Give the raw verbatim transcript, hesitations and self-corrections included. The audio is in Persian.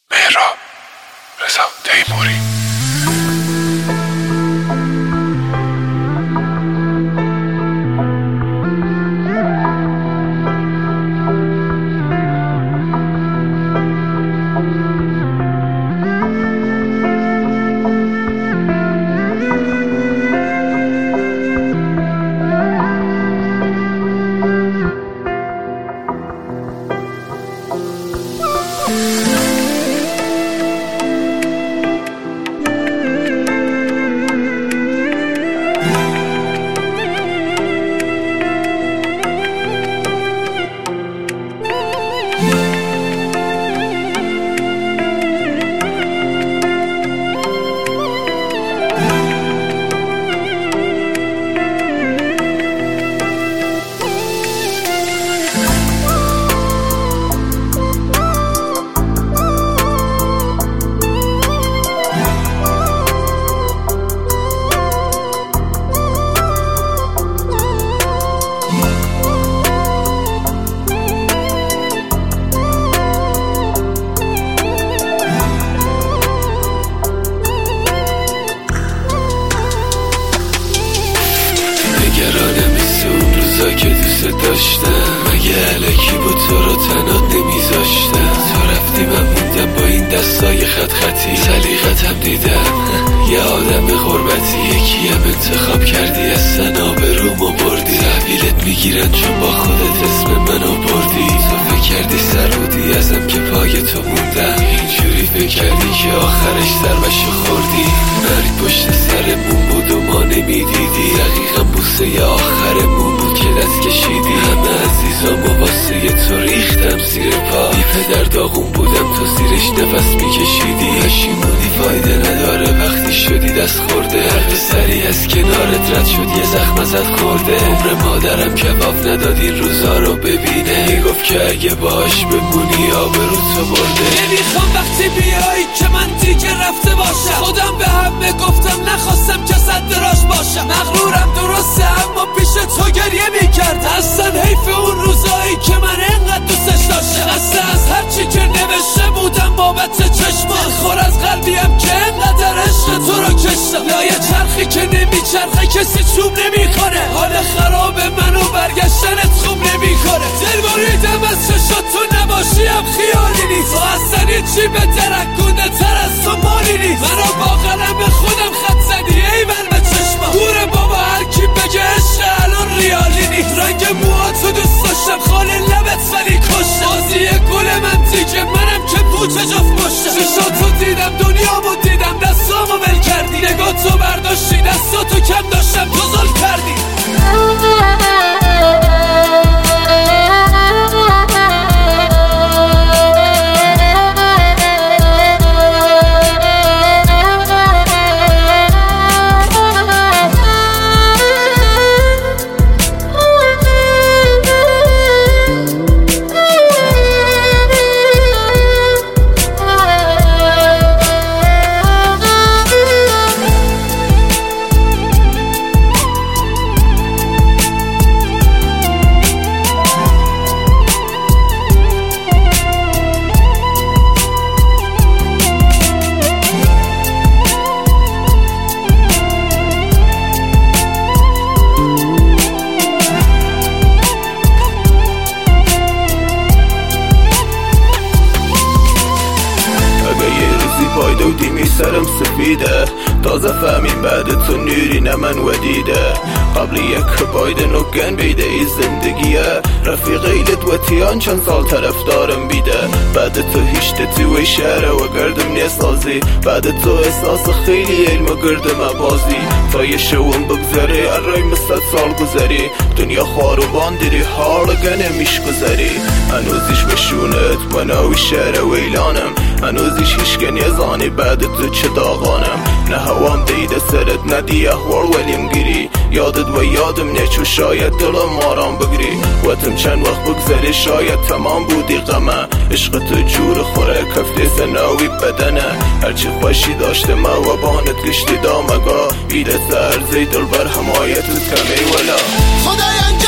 مهراب رضا تیموری. که دوست داشتم مگه الکی با تو رو تنها نمیذاشتم. تو رفتی من موندم با این دستای خط خطی، سلیقتم دیدم یه آدم غربتی. یکی هم انتخاب کردی اصلا آبرومو بردی. تحویلت میگیرن چون با خودت اسم منو بردی. تو فکر کردی سرودی ازم که پای تو موندم، اینجوری فکر کردی که آخرش ضربشو خوردی. مرگ پشت سرمون بود و ما نمیدیدی. دقیقا بوسه آخرمون بود که دست کشیدی. همه عزیزامو واسه تو ریختم زیر پا. بی پدر داغون بودم تو زیرش نفس میکشیدی. پشیمونی فایده نداره وقتی شدی دست خورده. هر پسری از کنارت رد شد یه زخم ازت خورده. عمر مادرم کباب نداد این روزا رو ببینه. میگفت که اگه باش بمونی آبرو تو برده. نمیخوام وقتی بیایی که من دیگه رفته باشم. خودم به همه گفتم نخواستم که صد راش باشم. مغرورم درسته اما پیش تو گریه میکرد. اصلا حیف اون روزایی که من انقدر دوستش داشتم. اصلا از هرچی که نوشته بودم بابت چشمان. خور از قلبیم که انقدر عشق تو رو کشتم. لایه چرخی که نمیچرخه کسی چوب نمیکنه. حال خراب منو برگشتنت خوب نمیکنه. دل بریدم از چشات تو نباشیم خیالی نیست. تو اصلا چی به درکونده تر از تو مالی نیست. منو با قلم خودم خط زدی ایول به چشمم. دوره بابا هر کی بگه عشق الان ریالی نیست. رنگ موهاتو دوست داشتم خال لبت ولی کشتم. بازی گل من دیگه منم که پوچه جفت پشتم. چشاتو دیدم دنیامو دیدم دستامو ول کردی. نگاتو برداشتی دستاتو کم داشتم تو ظلم کردی. دیمی سرم سفیده تازه فهمیم بعد تو نیری نه من ودیده. قبل یک باید نگن بیده ای زندگیه. رفیق ایلت و تیان چند سال طرف دارم بیده. بعد تو هیشت توی شهره و گردم نیسازی. بعد تو احساس خیلی علم و گردم بازی. تا یه شون بگذاری ارای مست سال گذاری. دنیا خاروبان دیری حال گنه میش گذاری. هنوزیش بشونت و ناوی شهره ویلانم. هنوزیش هیشگه نیزانی بعد تو چه داغانم. نه هوام دیده سرت ندی احوال ولیم گیری. یادت و یادم نیچو شاید دلم آرام بگیری. وقتم چند وقت بگذاری شاید تمام بودی غمه. عشق تو جور خوره کفتی سناوی بدنه. هرچی خوشی داشته ما و بانت گشتی دامگاه. بیده سرزی دل بر حمایت کمی ولا. خدایا